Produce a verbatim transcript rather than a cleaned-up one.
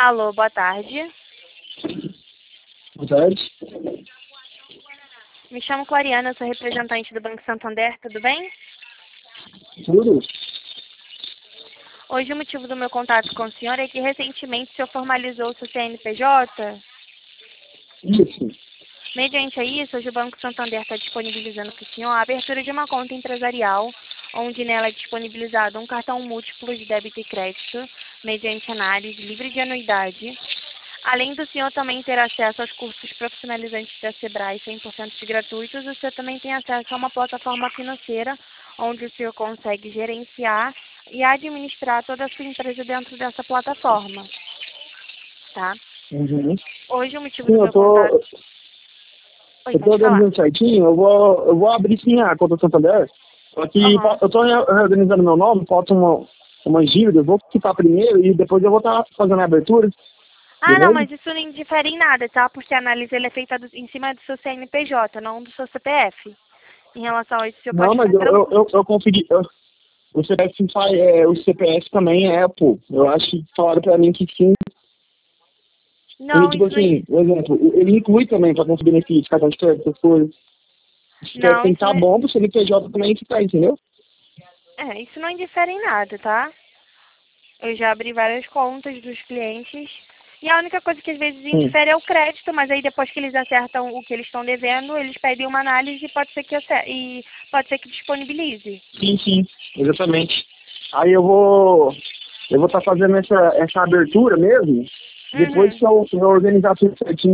Alô, boa tarde. Boa tarde. Me chamo Clariana, sou representante do Banco Santander, tudo bem? Tudo? Hoje o motivo do meu contato com o senhor é que recentemente o senhor formalizou o seu C N P J. Isso. Mediante a isso, hoje o Banco Santander está disponibilizando para o senhor a abertura de uma conta empresarial, onde nela é disponibilizado um cartão múltiplo de débito e crédito, mediante análise livre de anuidade. Além do senhor também ter acesso aos cursos profissionalizantes da Sebrae cem por cento gratuitos, o senhor também tem acesso a uma plataforma financeira, onde o senhor consegue gerenciar e administrar toda a sua empresa dentro dessa plataforma. Tá? Uhum. Hoje o motivo Sim, do eu meu tô, contato... Oi, eu tô pode falar. organizando certinho, eu vou, eu vou abrir sim a conta do Santander, só que Aham. eu tô reorganizando meu nome, falta uma, uma dívida, eu vou quitar primeiro e depois eu vou estar fazendo a abertura, Ah, não, beleza? mas isso não interfere em nada, tá? Porque a análise ele é feita do- em cima do seu C N P J, não do seu C P F. Em relação a isso, o senhor Não, pode mas ficar eu, eu, tranquilo. eu, eu conferi, eu, o C P F faz, é, o C P F também é, pô, eu acho que falaram pra mim que sim, ele Não, tipo isso não, assim, por exemplo, ele inclui também pra conseguir benefício, cartão de crédito, essas coisas. O C P F não, tem que isso estar não, bom pro C N P J também ficar, entendeu? é, isso não interfere em nada, tá? Eu já abri várias contas dos clientes. E a única coisa que às vezes Sim. interfere é o crédito, mas aí depois que eles acertam o que eles estão devendo, eles pedem uma análise e pode ser que, acer- e pode ser que disponibilize. Sim, sim, exatamente. Aí eu vou eu vou estar fazendo essa, essa abertura mesmo, depois Uhum. que eu, que eu organizar tudo certinho